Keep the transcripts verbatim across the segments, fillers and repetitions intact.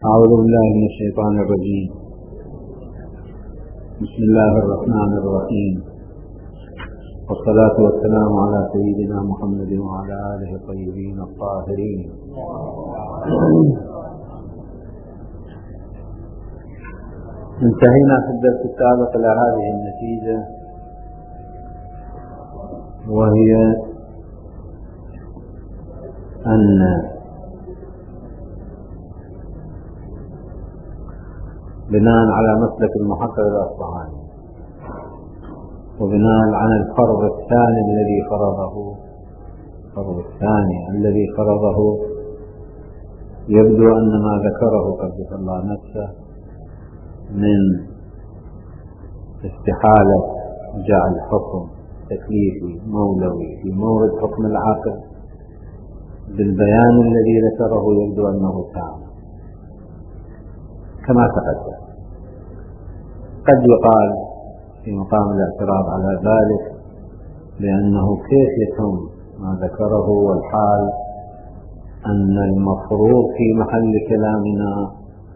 أعوذ بالله من الشيطان الرجيم. بسم الله الرحمن الرحيم، والصلاة والسلام على سيدنا محمد وعلى آله الطيبين الطاهرين. انتهينا في الدرس السابق إلى هذه النتيجة، وهي أن بناء على مسلك المحقق الأصبهاني وبناء على الفرض الثاني الذي فرضه الفرض الثاني الذي فرضه يبدو أن ما ذكره قدس الله نفسه من استحالة جعل حكم تكليفي مولوي في مورد حكم العقل بالبيان الذي ذكره يبدو أنه تام كما تقدم. قد يقال في مقام الاعتراض على ذلك بأنه كيف يتم ما ذكره والحال أن المفروض في محل كلامنا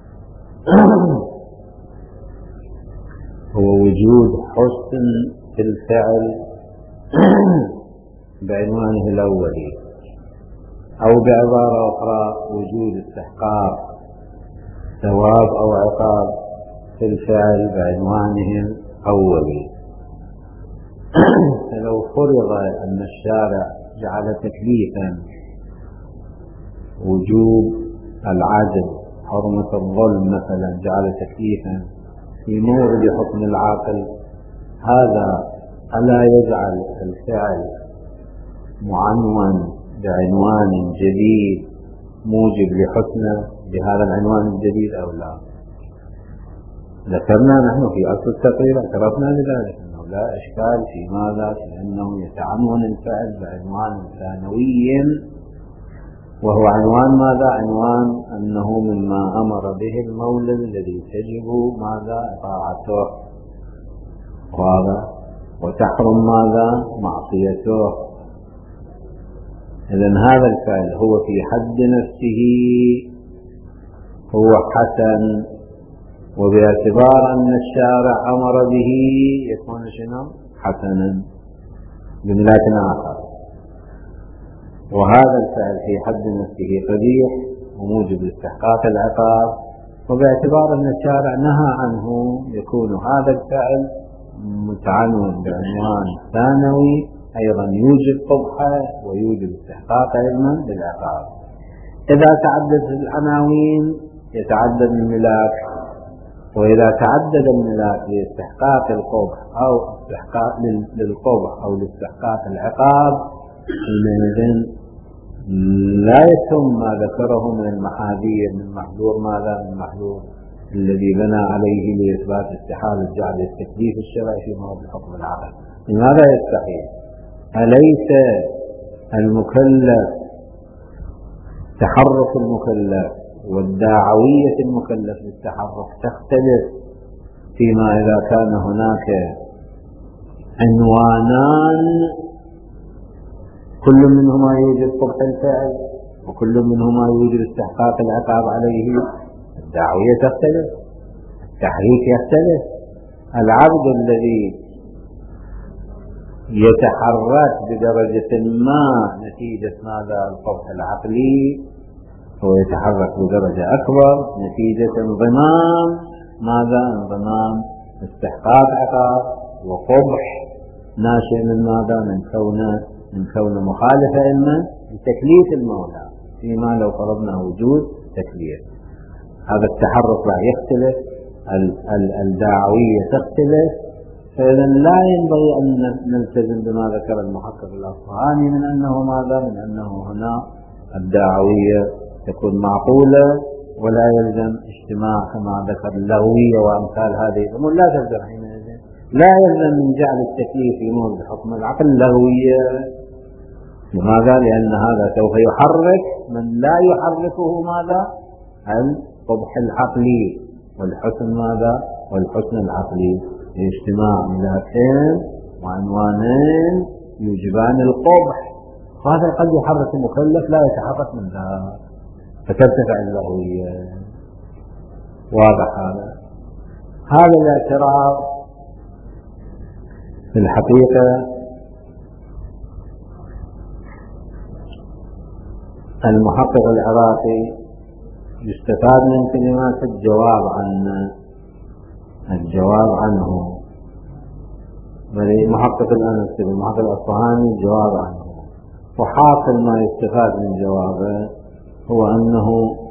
هو وجود حسن في الفعل بعنوانه الأولي، أو بعبارة أخرى وجود استحقاق ثواب أو عقاب في الفعل بعنوانه الأولي. فلو فرض أن الشارع جعل تكليفا وجوب العدل حرمة الظلم مثلا، جعل تكليفا في مورد حكم العاقل، هذا ألا يجعل الفعل معنون بعنوان جديد موجب لحسنه بهذا العنوان الجديد أو لا؟ ذكرنا نحن في أصل التقرير، اعترفنا بذلك أنه لا إشكال في ماذا؟ في أنه يتعنون الفعل بعنوان ثانوي، وهو عنوان ماذا؟ عنوان أنه مما أمر به المولى الذي تجب ماذا؟ طاعته، وهذا وتحرم ماذا؟ معصيته. إذن هذا الفعل هو في حد نفسه هو حسن، وباعتبار أن الشارع أمر به يكون شنو؟ حسنا بملاك آخر. وهذا الفعل في حد نفسه قبيح وموجب استحقاق العقاب، وباعتبار أن الشارع نهى عنه يكون هذا الفعل متعنون بعنوان ثانوي أيضا يوجب قبحه ويوجب استحقاق علما للعقاب. إذا تعددت العناوين يتعدد الملاك، وإذا تعدد الملاك لاستحقاق القبح أو استحقاق للقبح أو لاستحقاق العقاب، حينئذ لا يتم ما ذكره من المحاذير من محذور ماذا؟ من محذور الذي بنى عليه لإثبات استحالة جعل التكليف الشرعي في مورد حكم العقل. لماذا يستحيل؟ أليس المكلف تحرك المكلف والداعوية المكلف للتحرك تختلف فيما إذا كان هناك عنوانان كل منهما يوجد قبح الفعل وكل منهما يوجد استحقاق العقاب عليه؟ الداعوية تختلف، التحريك يختلف. العبد الذي يتحرك بدرجة ما نتيجة ماذا؟ القبح العقلي، هو يتحرك بدرجة أكبر نتيجة انضمام ماذا؟ انضمام استحقاق عقاب وقبح ناشئ من ماذا؟ من كون من كون مخالفة إما لتكليف المولى فيما لو فرضنا وجود تكليف. هذا التحرك راح يختلف، الداعوية تختلف. فإذا لا ينبغي أن نلتزم بما ذكر المحقق الأصبهاني من أنه ماذا؟ من أنه هنا الداعوية تكون معقولة ولا يلزم اجتماع كما ذكر اللغوية وأمثال هذه الأمور، لا تلزم حينئذ، لا يلزم من جعل التكليف في مورد حكم العقل اللغوية. لماذا؟ لأن هذا سوف يحرك من لا يحركه ماذا؟ القبح العقلي والحسن ماذا؟ والحسن العقلي، اجتماع ملاكين وعنوانين يوجبان القبح، هذا قد يحرك المكلف لا يتحرك من ذا فترتفع اللغوية. واضح هذا. هذا الاعتراض في الحقيقة المحقق العراقي يستفاد من كلمات الجواب عنه الجواب عنه محقق الأنسي المحقق الأصفهاني الجواب عنه. وحاصل ما يستفاد من جوابه هو أنه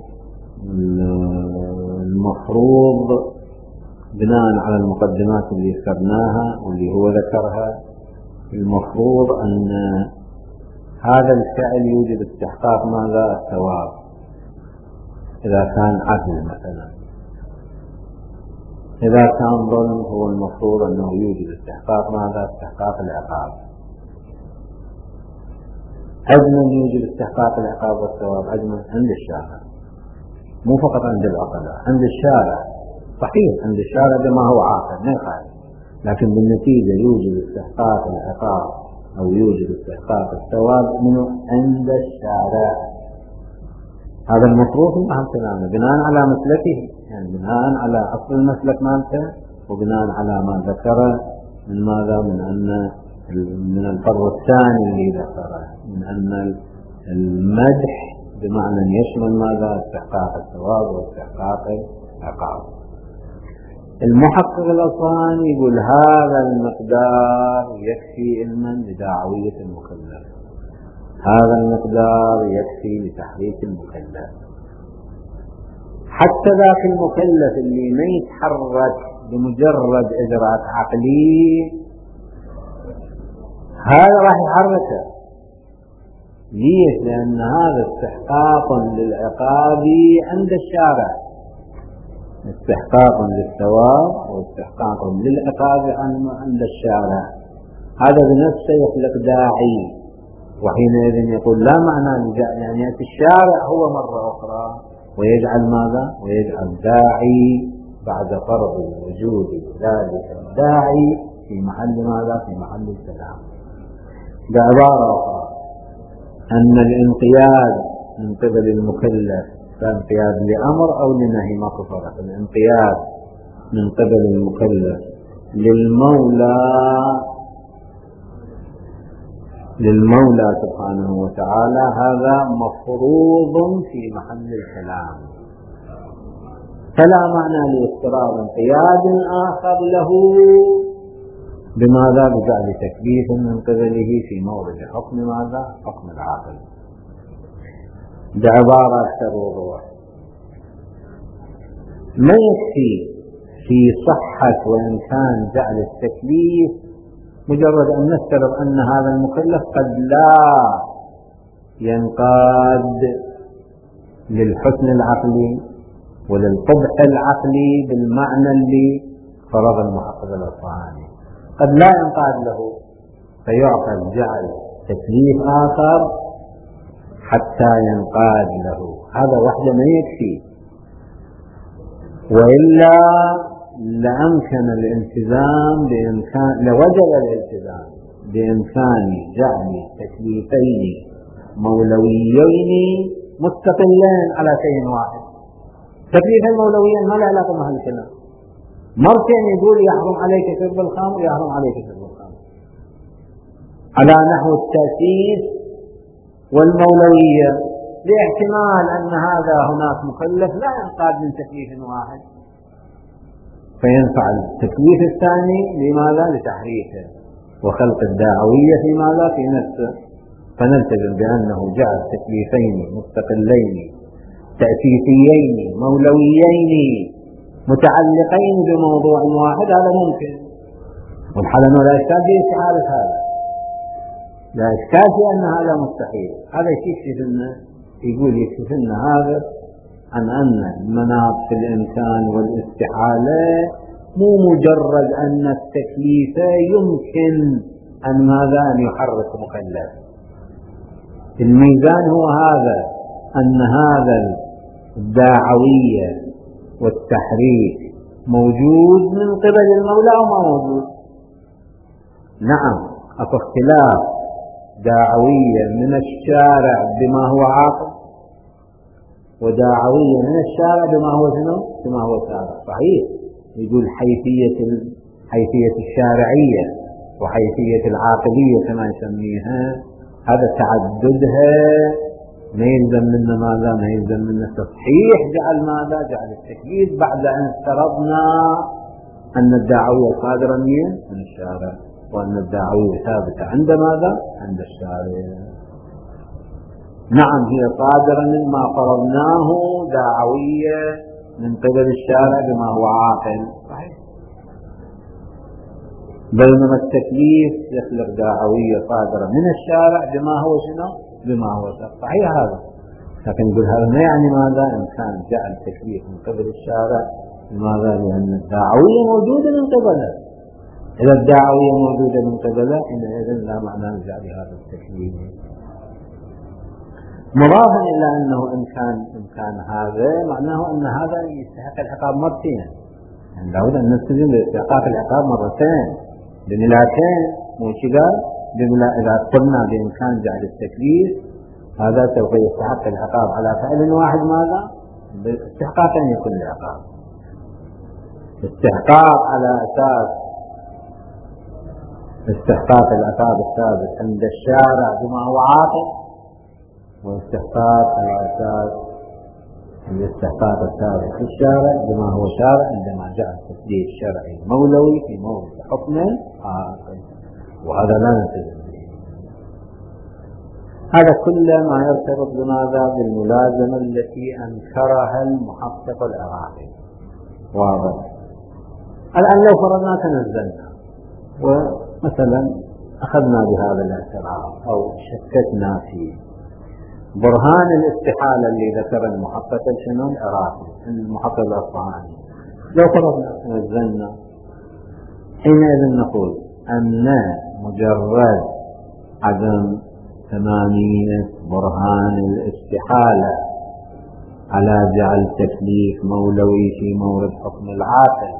المفروض بناء على المقدمات اللي ذكرناها واللي هو ذكرها، المفروض أن هذا الفعل يوجد استحقاق ماذا؟ الثواب إذا كان عدل مثلا. إذا كان ظلم هو المفروض أنه يوجد استحقاق ماذا؟ استحقاق العقاب. عدلا يوجد استحقاق العقاب والثواب عدلا عند الشارع، مو فقط عند العقلاء، عند الشارع. صحيح عند الشارع بما هو عاقل ما يخالف، لكن بالنتيجة يوجد استحقاق العقاب أو يوجد استحقاق الثواب منه عند الشارع. هذا المفروض من أهم كلامه بناء على مسلكه، يعني بناء على أصل المسلك مالته وبناء على ما ذكره من ماذا؟ من أن من الفرض الثاني اللي ذكره من أن المدح بمعنى يشمل ماذا؟ استحقاق الثواب واستحقاق العقاب. المحقق الأصفهاني يقول هذا المقدار يكفي علما لدعوية المكلف، هذا المقدار يكفي لتحريك المكلف. حتى ذاك المكلف اللي ما يتحرك بمجرد إدراك عقلي هذا راح يحركه. ليش؟ لأن هذا استحقاق للعقاب عند الشارع، استحقاق للثواب واستحقاق للعقاب عند الشارع. هذا بنفسه يخلق داعي، وحينئذ يقول لا معنى يعني يأتي الشارع هو مرة أخرى ويجعل ماذا؟ ويجعل داعي بعد فرض وجود ذلك الداعي في محل ماذا؟ في محل الكلام. بعبارة أخرى أن الانقياد من قبل المكلف كانقياد لأمر أو لنهي، ما فرق. الانقياد من قبل المكلف للمولى للمولى سبحانه وتعالى هذا مفروض في محل الكلام، فلا معنى لاضطرار انقياد آخر له بماذا؟ بجعل تكليف من قبله في مورد حكم ماذا؟ حكم العاقل. بعبارة أكثر وضوح، ما يكفي في صحة وإمكان جعل التكليف مجرد أن نفترض أن هذا المكلف قد لا ينقاد للحسن العقلي وللقبح العقلي بالمعنى اللي فرض المحقق الأصفهاني، قد لا ينقاد له فيعقد جعل تكليف آخر حتى ينقاد له. هذا وحده ما يكفي، وإلا لأمكن الالتزام بإمكان لوجب الالتزام بإمكان جعل تكليفين مولويين مستقلين على شيء واحد. تكليفين مولويين ما له علاقة مع الكلام. مرتين يقول يحرم عليك شرب الخمر ويحرم عليك شرب الخمر على نحو التأسيس والمولوية، لاحتمال أن هذا هناك مكلف لا ينقاد من تكليف واحد، فينفع التكليف الثاني لماذا؟ لتحريكه وخلق الداعوية في ماذا؟ في نفسه. فنلتزم بأنه جعل تكليفين مستقلين تأسيسيين مولويين متعلقين بموضوع واحد، هذا ممكن. والحل أنه لا إشكال في استحالة هذا، لا إشكال في أن هذا مستحيل. هذا يكشف لنا، يقول يكشف لنا هذا عن أن المناط في الإمكان والاستحالة مو مجرد أن التكليف يمكن أن ماذا؟ أن يحرك مكلف. الميزان هو هذا، أن هذا الداعوية والتحريك موجود من قبل المولى أو ما موجود. نعم أكو اختلاف داعوية من الشارع بما هو عاقل، وداعوية من الشارع بما هو شنو؟ بما هو شارع. صحيح يقول حيثية حيثية الشارعية وحيثية العاقلية كما يسميها، هذا تعددها ما يلزم منا ماذا؟ ما يلزم منا تصحيح جعل ماذا؟ جعل التكليف بعد أن افترضنا أن الداعوية صادرة من الشارع، وأن الداعوية ثابتة عند ماذا؟ عند الشارع. نعم هي صادرة مما فرضناه داعوية من قبل الشارع بما هو عاقل، صحيح. بينما التكليف يخلق داعوية صادرة من الشارع بما هو شنو؟ بما هو شرع. صحيح هذا، لكن نقول هذا ما يعني ماذا؟ إن كان جاء التكليف من قبل الشارع، لماذا؟ لأن الداعوية موجودة من قبله. إذا الداعوية موجودة من قبله حينئذ لا معنى لجعل هذا التكليف. مضافا إلى أنه إن كان إن كان هذا معناه أن هذا يستحق العقاب مرتين، يعني لابد أن نلتزم باستحقاق العقاب مرتين بملاتين، مو كذا بملا. إذا قلنا بإمكان جعل التكليف هذا سوف يستحق العقاب على فعل واحد، ماذا؟ باستحقاقين لكل عقاب. استحقاق على أساس استحقاق العقاب الثابت عند الشارع بما هو عاقل، واستحقاق على أساس الاستحقاق الثابت في الشارع بما هو شارع عندما جاء التسديد الشرعي المولوي في موضع حكم عاقل، وهذا لا نلتزم به. هذا كله ما يرتبط بماذا؟ بالملازمة التي أنكرها المحقق العراقي. واضح. الآن لو فرضنا تنزلنا ومثلا أخذنا بهذا الاعتراف أو شككنا فيه برهان الاستحالة اللي ذكر المحقق شنو؟ العراقي المحقق الأصفهاني، لو فرضنا تنزلنا حينئذ نقول أن مجرد عدم ثمانية برهان الاستحالة على جعل تكليف مولوي في مورد حكم العاقل،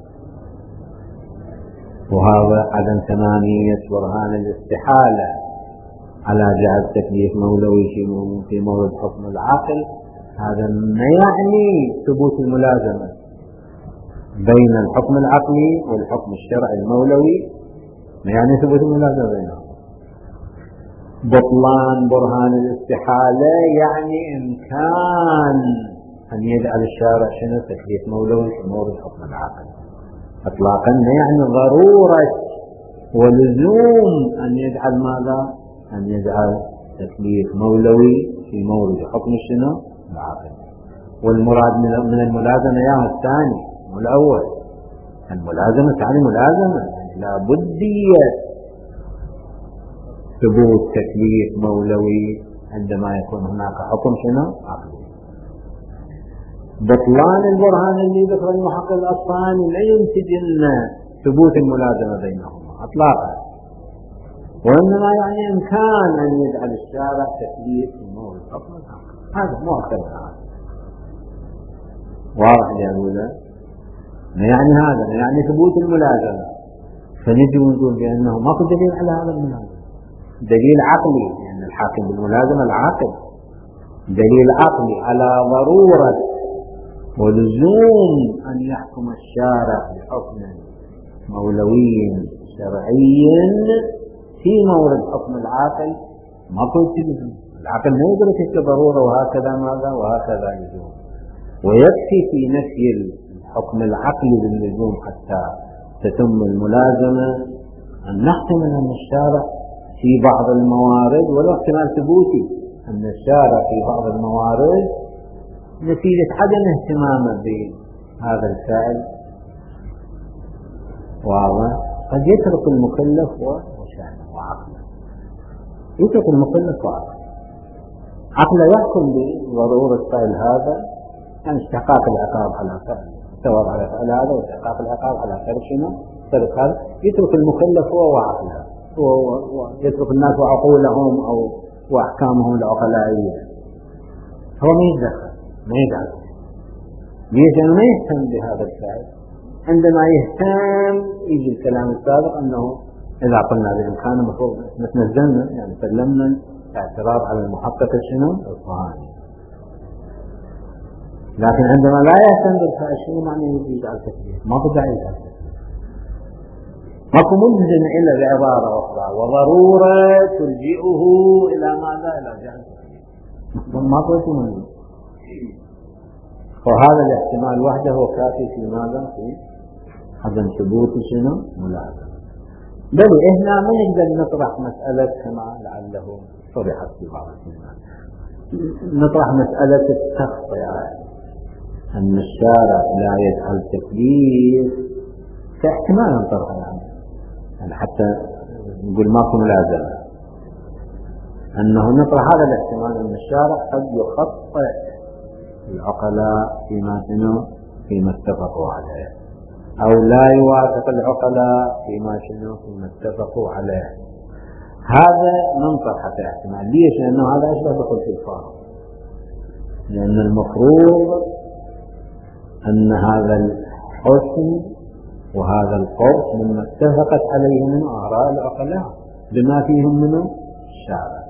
وهذا عدم ثمانية برهان الاستحالة على جعل تكليف مولوي في مورد حكم العاقل، هذا ما يعني ثبوت الملازمة بين الحكم العقلي والحكم الشرعي المولوي، ما يعني ثبوت الملازمة بينهم. بطلان برهان الاستحالة يعني إمكان أن يجعل الشارع شنو؟ تكليف مولوي في مورد حكم العاقل إطلاقا، ما يعني ضرورة ولزوم أن يجعل ماذا؟ أن يجعل تكليف مولوي في مورد حكم شنو؟ العاقل. والمراد من الملازمة يا الثاني مو الأول. الملازمة تعني ملازمة لا بدية ثبوت تكليف مولوي عندما يكون هناك حكم شنو؟ عقلي. بطلان البرهان اللي ذكر المحقق الأصفهاني لا ينتج لنا ثبوت الملازمة بينهما إطلاقا، وإنما يعني إمكان أن يجعل الشارع تكليف في مورد حكم العقل. هذا مو أكثر من هذا. واضح يا أولى؟ ما يعني هذا، ما يعني ثبوت الملازمة. فنجي ونقول بأنه ماكو دليل على هذا الملازمة، دليل عقلي لأن يعني الحاكم بالملازمة العاقل، دليل عقلي على ضرورة ولزوم أن يحكم الشارع بحكم مولوي شرعي في مورد حكم العاقل. ما كنت العقل ما يدرك الضرورة وهكذا ماذا وهكذا يلزم، ويكفي في نفي الحكم العقلي باللزوم حتى تتم الملازمة أن نحتمل أن الشارع في بعض الموارد ولو احتمال ثبوتي أن الشارع في بعض الموارد نتيجة عدم اهتمامه بهذا الفعل واضح قد يترك المكلف وشأنه وعقله، يترك المكلف وعقله. عقله يحكم بضرورة فعل هذا، يعني استحقاق العقاب على فعل ثواب على فعل هذا واستحقاق العقاب على فعل شنو؟ ترك هذا. يترك المكلف هو وعقله، ويترك الناس وعقولهم أو وأحكامهم العقلائية. هو ما يتدخل، ما يدعم، ليش؟ لأنه ما يهتم بهذا الفعل. عندما يهتم يجي الكلام السابق أنه إذا قلنا بإمكانه المفروض نتنزلنا، يعني سلمنا اعتراض على المحقق شنو؟ الأصفهاني. لكن عندما لا يهتم بالفعل شنو معنى يجعل تكليف؟ ما بدأ يجعل تكليف، ماكو ملزم إلا بعبارة أخرى وضرورة تلجئه إلى ماذا؟ إلى جعل تكليف، ماكو ملزم. وهذا الاحتمال وحده هو كافي في ماذا؟ في عدم ثبوت شنو؟ ملازمة. بل إحنا ما نقدر نطرح مسألة كما لعله طرحت في بعض الكلمات، نطرح مسألة التخطئة أن الشارع لا يجعل تكليف كاحتمال نطرحها يعني. يعني حتى نقول ماكو ملازمة، أنه نطرح هذا الاحتمال أن الشارع قد يخطئ العقلاء فيما شنو فيما اتفقوا عليه، أو لا يوافق العقلاء فيما شنو فيما اتفقوا عليه. هذا منطق حتى احتمال. ليش؟ لأنه هذا أشبه بخلف الفارغ، لأن المفروض أن هذا الحسن وهذا القرص مما اتفقت عليه من آراء العقلاء بما فيهم من الشارع،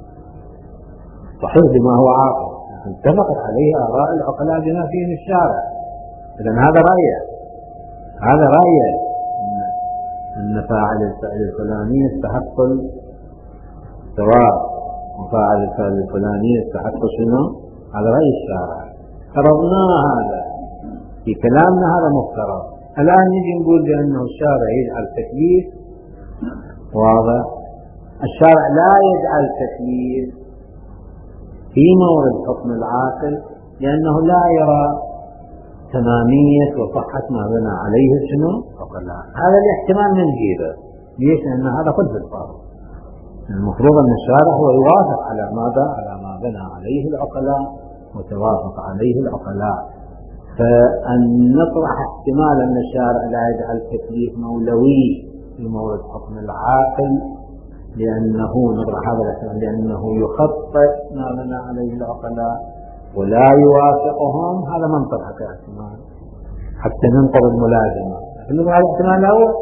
صحيح بما هو عاقل، اتفقت عليه آراء العقلاء بما فيهم الشارع. إذن هذا رأيه، هذا رأيه أن فاعل الفعل الفلاني يستحق الثواب وفاعل الفعل الفلاني يستحق شنو؟ هذا رأي الشارع، فرضناه هذا في كلامنا، هذا مفترض. الآن نجي نقول بأنه الشارع يجعل تكليف، واضح؟ الشارع لا يجعل تكليف في مورد حكم العاقل لأنه لا يرى تمامية وصحة ما بنى عليه شنو؟ عقلاء. هذا الاحتمال من جيبه. ليش؟ لأن هذا خلف الفارغ. المفروض أن الشارع هو يوافق على ماذا؟ على ما بنى عليه العقلاء وتوافق عليه العقلاء. فأن نطرح احتمال أن الشارع لا يجعل تكليف مولوي في مورد حكم العاقل لأنه نطرح هذا الاحتمال لأنه يخطئ ما بنى عليه العقلاء ولا يوافقهم، هذا منطق حتى احتمال حتى ننقض الملازمة. لكن هذا الاحتمال الأول،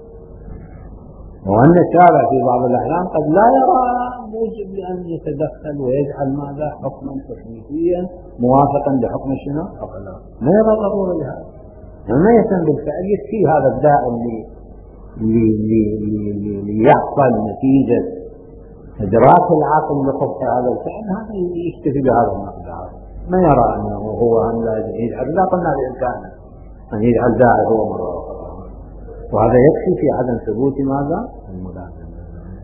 وأن الشارع في بعض الأحيان قد لا يرى موجب لأن يتدخل ويجعل ماذا حكما تكليفيا موافقا لحكم شنو؟ عقلاء، ما يرى ضرورة لهذا، يعني ما يهتم بالفعل، يكفي هذا الدائم ليحصل نتيجة إدراك العقل لقبح هذا الفعل، هذا يكتفي بهذا المقدار، ما يرى أنه هو أن لا يجعل، لا قلنا بإمكانه أن يجعل داعي هو مرة أخرى، وهذا يكفي في عدم ثبوت ماذا؟ الملازمة.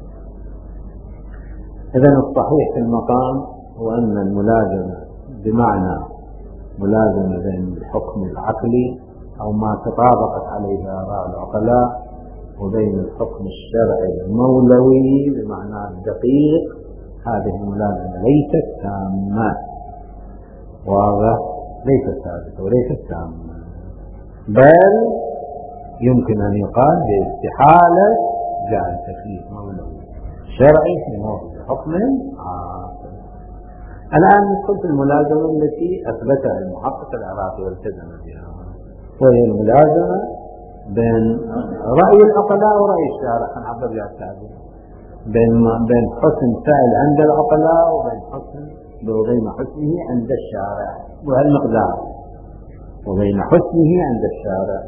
إذن الصحيح في المقام هو أن الملازمة بمعنى ملازمة بين الحكم العقلي أو ما تطابقت عليه آراء العقلاء وبين الحكم الشرعي المولوي بمعنى الدقيق، هذه الملازمة ليست تامة، واضح؟ ليست ثابتة وليست تامة، بل يمكن أن يقال باستحالة جعل تكليف مولوي شرعي في موضع حكم عاقل. الآن ندخل في الملازمة التي أثبتها المحقق العراقي والتزم بها، وهي الملازمة بين رأي العقلاء ورأي الشارع، نعبر بها التعبير، بين بين حسن فعل عند العقلاء وبين حسن وبين حسنه عند الشارع، وهالمقدار وبين حسنه عند الشارع،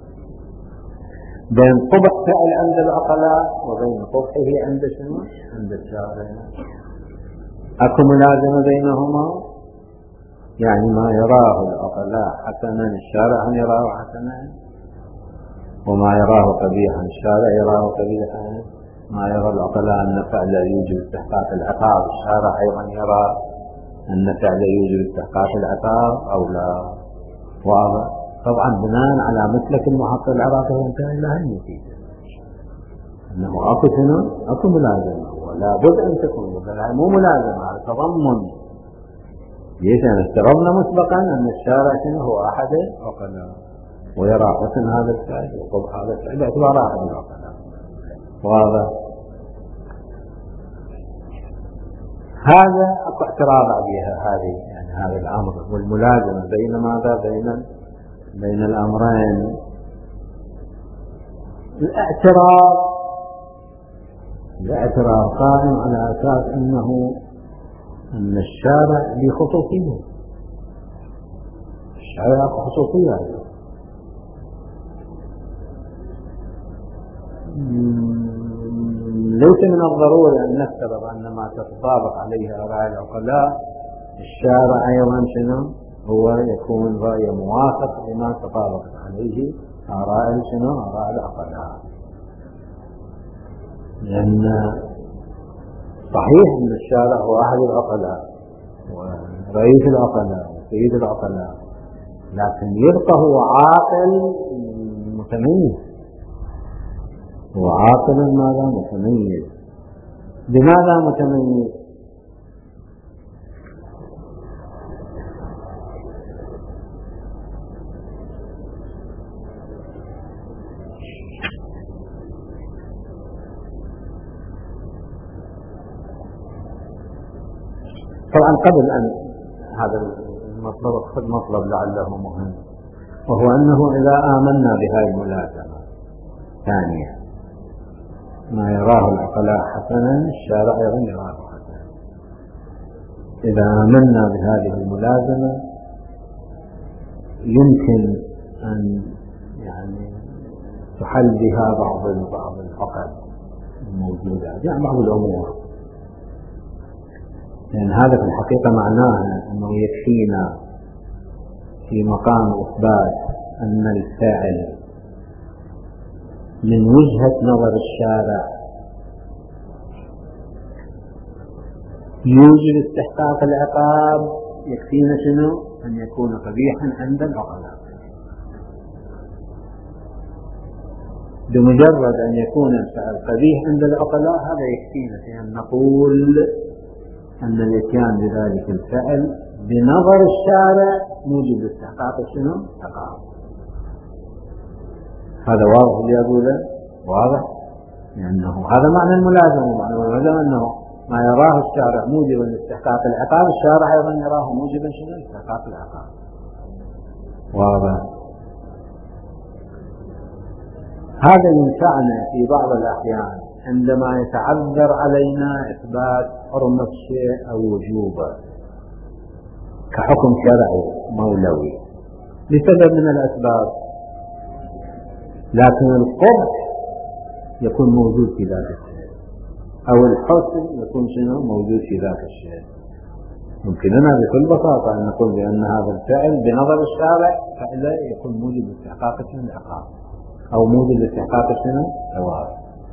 بين قبح فعل عند العقلاء وبين قبحه عند شنو؟ عند الشارع. أكو ملازمة بينهما، يعني ما يراه العقلاء حسنا الشارع أن يراه حسنا، وما يراه قبيحا الشارع يراه قبيحا، ما يرى العقلاء أن فعل يوجب استحقاق العقاب الشارع أيضا يرى أن فعل يوجب استحقاق العقاب أو لا، واضح؟ طبعا بناء على مسلك المحقق العراقي ينتهي إلى هذه النتيجة أنه أكو شنو؟ أكو ملازمة، ولا بد أن تكون مو ملازمة على تضمن. ليش؟ أن افترضنا مسبقا أن الشارع شنو هو أحد العقلاء ويرى حسن هذا الفعل وقبح هذا الفعل باعتبار أحد العقلاء، واضح؟ هذا أكو اعتراض عليها هذه، يعني هذا الأمر والملازمة بين ماذا؟ بين بين الأمرين. الاعتراض الاعتراض قائم على أساس أنه أن الشارع بخصوصية، الشارع خصوصية. ليس من الضروري أن نفترض أن ما تتطابق عليه آراء العقلاء الشارع أيضا شنو هو يكون رأي موافق لما تطابقت عليه آراء شنو آراء العقلاء. لأن صحيح أن الشارع هو أحد العقلاء ورئيس العقلاء وسيد العقلاء، لكن يبقى هو عاقل متميز. هو عاقل ماذا متميز. بماذا متميز؟ طبعا قبل أن هذا المطلب خذ مطلب لعله مهم، وهو أنه إذا آمنا بهذه الملازمة ثانية ما يراه العقلاء حسنا الشارع أيضا يراه حسنا. إذا آمنا بهذه الملازمة يمكن أن يعني تحل بها بعض بعض العقد الموجودة، يعني بعض الأمور، لأن يعني هذا في الحقيقة معناه أنه يكفينا في مقام إثبات أن الفاعل من وجهة نظر الشارع يوجب استحقاق العقاب، يكفينا شنو؟ أن يكون قبيحا عند العقلاء. بمجرد أن يكون الفعل قبيح عند العقلاء هذا يكفينا في أن نقول أن الإتيان بذلك الفعل بنظر الشارع موجب استحقاق شنو؟ عقاب. هذا واضح اللي أقوله؟ واضح؟ لأنه هذا معنى الملازمة، معنى الملازمة أنه ما يراه الشارع موجبا لاستحقاق العقاب الشارع أيضا يراه موجبا شنو؟ لاستحقاق العقاب. واضح؟ هذا ينفعنا في بعض الأحيان عندما يتعذر علينا إثبات حرمة الشيء أو وجوبه كحكم شرعي مولوي لسبب من الأسباب، لكن القبح يكون موجود في ذاك الشيء أو الحسن يكون شنو موجود في ذاك الشيء. يمكننا بكل بساطة أن نقول بأن هذا الفعل بنظر الشارع فعلا يكون موجب لاستحقاق العقاب أو موجب لاستحقاق الثواب،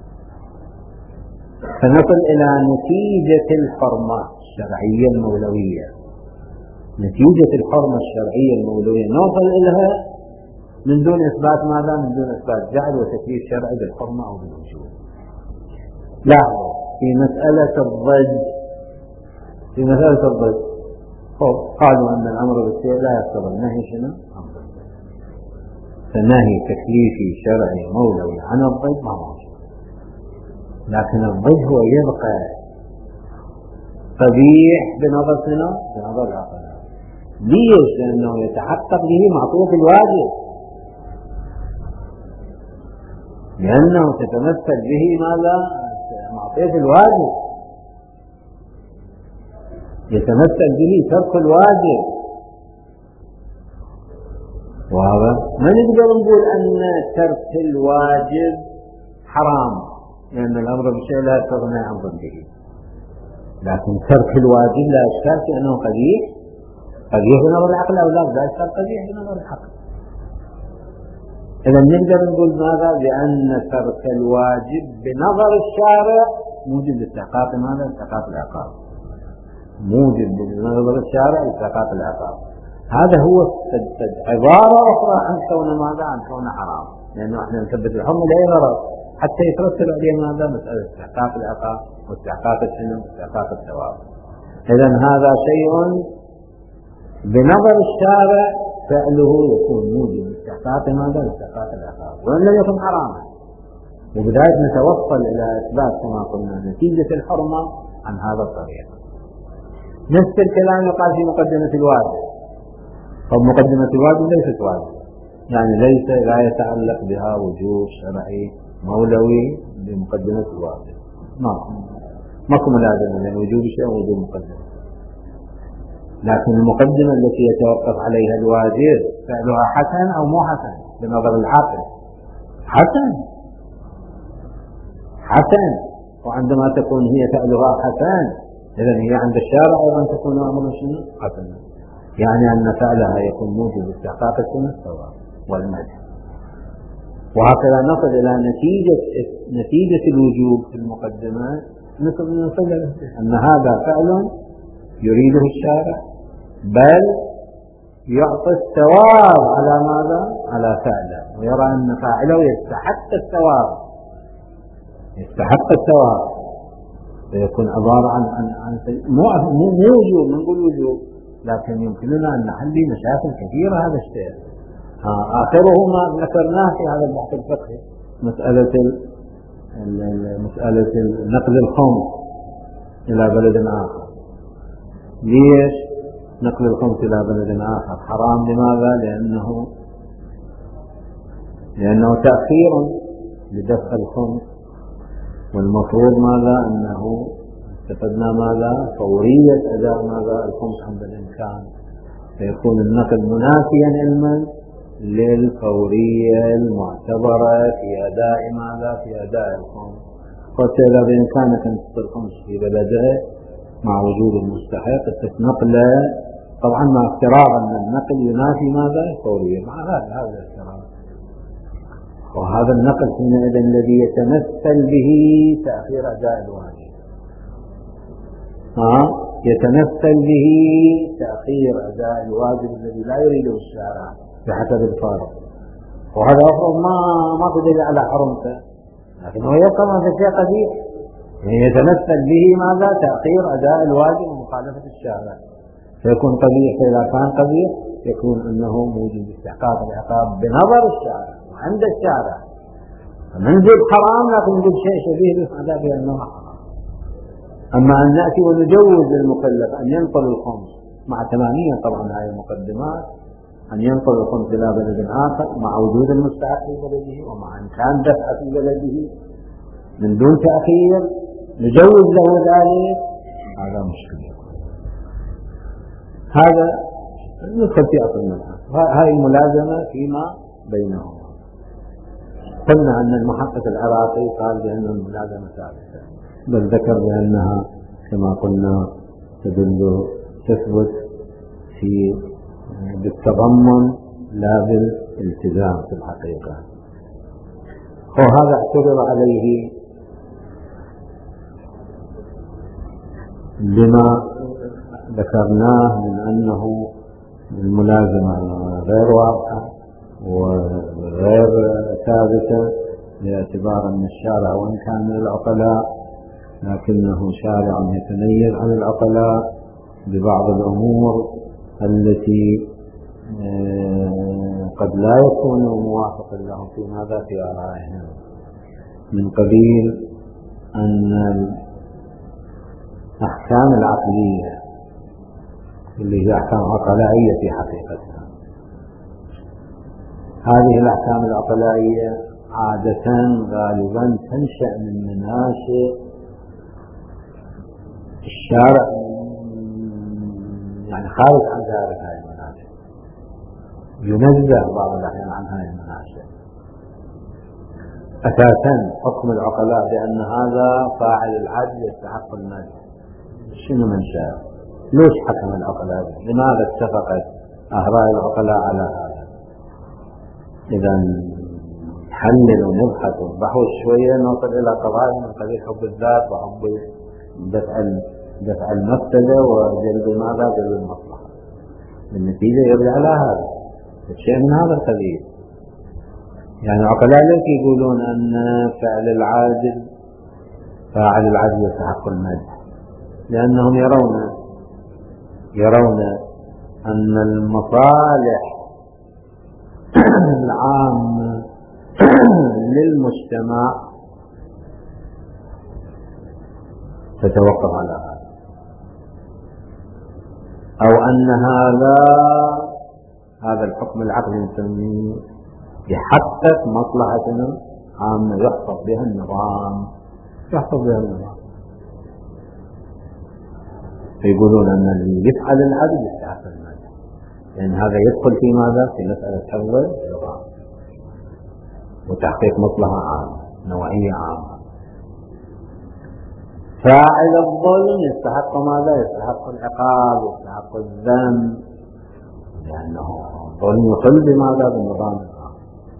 فنصل إلى نتيجة الحرمة الشرعية المولوية. نتيجة الحرمة الشرعية المولوية نوصل إليها من دون إثبات ماذا؟ من دون إثبات جعل وتكليف شرعي بالحرمة أو بالوجوب. لاحظوا في مسألة الضج في مسألة الضج قالوا أن الأمر بالشيء لا يقتضي النهي شنو؟ فنهي تكليفي شرعي مولوي عن الضج ما موجود، لكن الضج هو يبقى قبيح بنظر شنو؟ بنظر العقل. ليش؟ لأنه يتحقق به معطوف الواجب، لأنه تتمثل به ماذا؟ معطوف الواجب، يتمثل به ترك الواجب. وهذا ما نقدر نقول أن ترك الواجب حرام، لأن الأمر بالشيء لا يستغنى عن ضده، لكن ترك الواجب لا إشكال في أنه قبيح، قبيح بنظر العقل أو لا لا إشكال قبيح بنظر العقل. إذا نقدر نقول ماذا؟ بأن ترك الواجب بنظر الشارع موجب لاستحقاق ماذا؟ استحقاق العقاب، موجب بنظر الشارع لاستحقاق العقاب. هذا هو السدد. عبارة أخرى عن كون ماذا؟ عن كون حرام، لأنه احنا نثبت الحكم لأي غرض حتى يترتب عليه ماذا؟ مسألة استحقاق العقاب واستحقاق الشنو؟ استحقاق الثواب. إذا هذا شيء بنظر الشارع فعله يكون موجب لاستحقاق ماذا؟ لاستحقاق العقاب، وإن لم يكن حراما. وبذلك نتوصل إلى إثبات كما قلنا نتيجة الحرمة عن هذا الطريق. نفس الكلام يقال في مقدمة الواجب. طب مقدمة الواجب ليست واجب، يعني ليس لا يتعلق بها وجوب شرعي مولوي بمقدمة الواجب، ما ماكو ملازمة بين وجوب شيء ووجوب مقدمة. لكن المقدمة التي يتوقف عليها الواجب فعلها حسن أو مو حسن بنظر العاقل؟ حسن حسن. وعندما تكون هي فعلها حسن إذن هي عند الشارع أيضا تكون أمر شنو؟ حسنا، يعني أن فعلها يكون موجب استحقاق الثواب والمدح. وهكذا نصل إلى نتيجة نتيجة الوجوب في المقدمة، نصل نصل أن هذا فعل يريده الشارع، بل يعطي الثواب على ماذا؟ على فعله، ويرى أن فاعله يستحق الثواب يستحق الثواب فيكون عبارة عن عن عن مو مو وجوب، نقول وجوب، لكن يمكننا أن نحل مشاكل كثيرة هذا الشيء. آخره ما ذكرناه في هذا البحث الفقهي، مسألة مسألة نقل الخمس إلى بلد آخر. ليش نقل الخمس إلى بلد آخر حرام؟ لماذا؟ لأنه لأنه تأخير لدفع الخمس، والمفروض ماذا؟ أنه استفدنا ماذا؟ فورية أداء ماذا؟ الخمس عند الإمكان، فيكون النقل منافيا علما للفورية المعتبرة في أداء ماذا؟ في أداء الخمس. قلت إذا بإمكانك أن تدخل الخمس في بلده مع وجود المستحق نقله، طبعا مع افتراض أن النقل ينافي ماذا؟ الفورية، مع هذا هذا الافتراض. وهذا النقل حينئذ الذي يتمثل به تأخير أداء الواجب، ها يتمثل به تأخير أداء الواجب الذي لا يريده الشارع بحسب الفارق. وهذا أفضل ما ما تدل على حرمته، لكن هو يبقى ما في شيء قبيح، يتمثل به ماذا؟ تأخير أداء الواجب ومخالفة الشارع، فيكون قبيح. فإذا كان قبيح يكون أنه موجب استحقاق العقاب بنظر الشارع وعند الشارع. فمنزل حرام لكن نجد شيء شبيه به هذا بأنه حرام. أما أن نأتي ونجوز للمكلف أن ينقل الخمس مع ثمانية طبعا هذه المقدمات، أن ينقل الخمس إلى بلد آخر مع وجود المستحق في بلده ومع إمكان دفع في بلده من دون تأخير، نجوز له ذلك، هذا مشكلة. هذا ندخل في أصل المذهب، هذه الملازمة فيما بينهما. قلنا أن المحقق العراقي قال بأن الملازمة ثابتة، بل ذكر بأنها كما قلنا تدل تثبت في بالتضمن لا بالالتزام في الحقيقة. وهذا اعتبر عليه بما ذكرناه من أنه الملازمة غير واضحة وغير ثابتة، باعتبار أن الشارع وإن كان من العقلاء لكنه شارع يتميز عن العقلاء ببعض الأمور التي قد لا يكون موافقا لهم في ماذا؟ في آرائهم، من قبيل أن الأحكام العقلية اللي هي أحكام عقلائية في حقيقتها، هذه الأحكام العقلائية عادة غالبا تنشأ من مناشئ الشارع، يعني خارج عن ذلك هذه المناشئ، ينزه بعض الأحيان عن هذه المناشئ. أساسا حكم العقلاء بأن هذا فاعل العدل يستحق المدح، شنو من شاء؟ ليش حكم العقلاء؟ لماذا اتفقت أهراء العقلاء على هذا؟ إذا نحلل ونبحث ونبحث شوية نوصل إلى قضايا من قبيل حب الذات وحب دفع دفع المفسدة وجلب ماذا؟ جلب المصلحة. بالنتيجة يرجع على هذا الشيء من هذا القبيل. يعني العقلاء ليش يقولون أن فعل العادل فاعل العدل يستحق المدح؟ لأنهم يرون يرون أن المصالح العامة للمجتمع تتوقف على هذا، أو أن هذا هذا الحكم العقلي نسميه يحقق مصلحة عامة يحفظ بها النظام يحفظ بها النظام. فيقولون أن اللي يفعل العدل يستحق المدح، لأن هذا يدخل في ماذا؟ في مسألة حفظ النظام وتحقيق مصلحة عامة نوعية عامة. فاعل الظلم يستحق ماذا؟ يستحق العقاب، يستحق الذنب، لأنه الظلم يخل بماذا؟ بالنظام العام.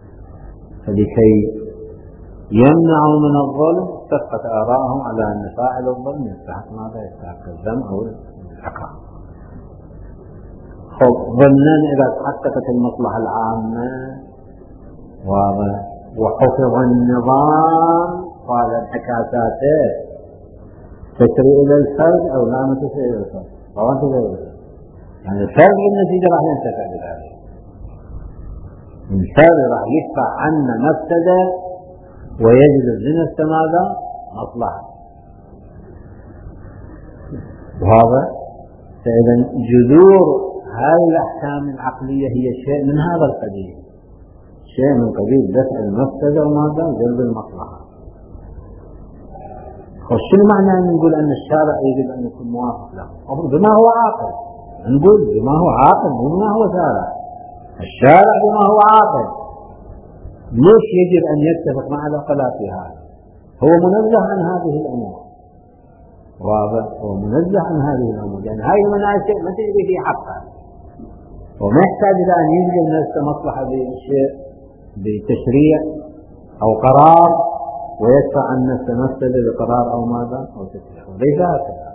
فلكي يمنعوا من الظلم اتفقت آراءهم على أن فاعل الظلم يستحق ماذا؟ يستحق الذنب أو العقاب. ظنا إذا تحققت المصلحة العامة وحفظ النظام قال انعكاساته تسري إلى الفرد أو لا ما تسري إلى الفرد؟ طبعا تسري إلى الفرد، يعني الفرد بالنتيجة راح ينتفع بذلك، الفرد راح يدفع عنا مفسدة ويجد الزنا ماذا؟ مصلحة. وهذا فإذا جذور هذه الأحكام العقلية هي شيء من هذا القبيل، شيء من قبيل دفع المفسدة وماذا؟ جلب المصلحة. شنو معنى أن نقول أن الشارع يجب أن يكون موافق له؟ بما هو عاقل، نقول بما هو عاقل مو بما هو شارع. الشارع بما هو عاقل، ليش يجب أن يتفق مع العقلاء في هذا؟ هو منزه عن هذه الأمور، واضح؟ هو منزه عن هذه الأمور، لأن هذه المناسك ما تجري في حقها، وما يحتاج إلى أن يجري نفسه مصلحة بشيء بتشريع أو قرار ويدفع عن نفسه مفسدة بقرار أو ماذا؟ أو تشريع، وليس هكذا.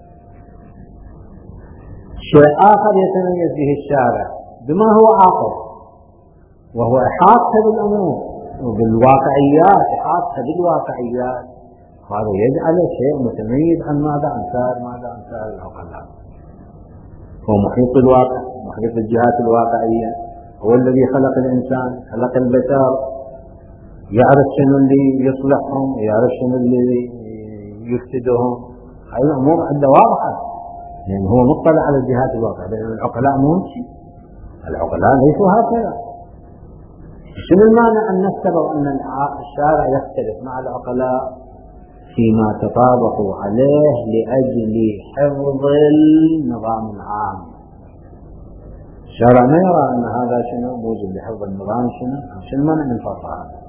شيء آخر يتميز به الشارع بما هو عاقل، وهو إحاطة بالأمور وبالواقعيات، إحاطة بالواقعيات، هذا يجعل شيء متميز عن ماذا؟ عن سائر ماذا؟ عن سائر العقلاء. هو محيط بالواقع، محيط بالجهات الواقعية، هو الذي خلق الإنسان، خلق البشر، يعرف شنو اللي يصلحهم، يعرف شنو اللي يفسدهم. هذه الأمور عنده واضحة، لأن هو مطلع على الجهات الواقعية. لأن العقلاء مو شيء، العقلاء ليسوا هكذا. شنو المانع أن نفترض أن الشارع يختلف مع العقلاء فيما تطابقوا عليه لأجل حفظ النظام العام؟ الشارع ما يرى أن هذا شنو موجب لحفظ النظام، شنو شنو المانع من فرض هذا؟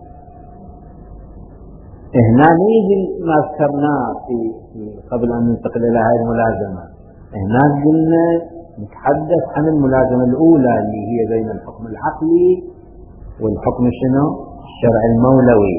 هنا نيجي ما ذكرناه في قبل أن ننتقل إلى هذه الملازمة. هنا قلنا نتحدث عن الملازمة الأولى اللي هي بين الحكم العقلي والحكم شنو؟ الشرع المولوي.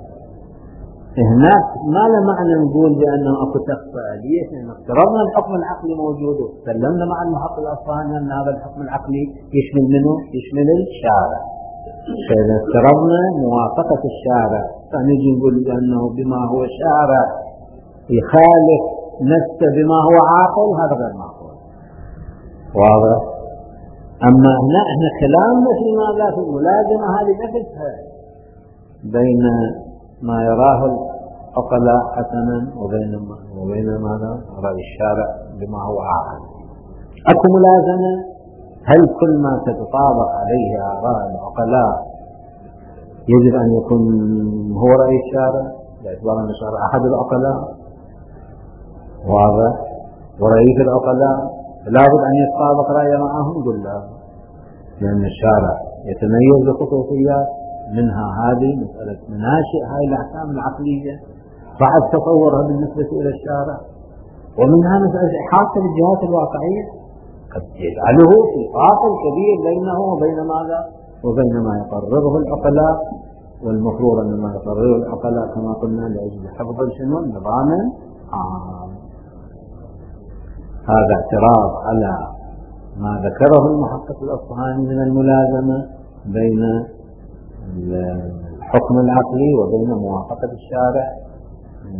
هناك ما له معنى نقول بأنه أكو تخفى، ليش؟ لأن افترضنا الحكم العقلي موجود وسلمنا مع المحقق الأصفهاني أن هذا الحكم العقلي يشمل منه؟ يشمل الشارع. فإذا افترضنا موافقة الشارع فنجي نقول بأنه بما هو شارع يخالف نفسه بما هو عاقل، هذا غير معقول، واضح؟ أما هنا احنا كلامنا في ماذا؟ في الملازمة هذه نفسها بين ما يراه العقلاء حسنا وبين وبين ماذا؟ رأي الشارع بما هو عاقل. أكو ملازمة؟ هل كل ما تتطابق عليه آراء العقلاء يجب أن يكون هو رأي الشارع باعتبار أن الشارع أحد العقلاء، واضح؟ ورئيس العقلاء لابد أن يتطابق رأيه معهم؟ قل لا، لأن الشارع يتميز بخصوصيات، منها هذه مسألة مناشئ هاي الأحكام العقلية بعد تطورها بالنسبة إلى الشارع، ومنها مسألة إحاطة بالجهات الواقعية قد يجعله في فاصل كبير بينه وبين ماذا؟ وبين ما يقرره العقلاء، والمفروض أن ما يقرره العقلاء كما قلنا لأجل حفظ شنو؟ النظام العام. هذا اعتراض على ما ذكره المحقق الأصفهاني من الملازمة بين الحكم العقلي وبين موافقة الشارع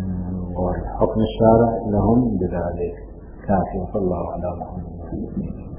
وحكم الشارع لهم بذلك. كافي. صلى الله على محمد.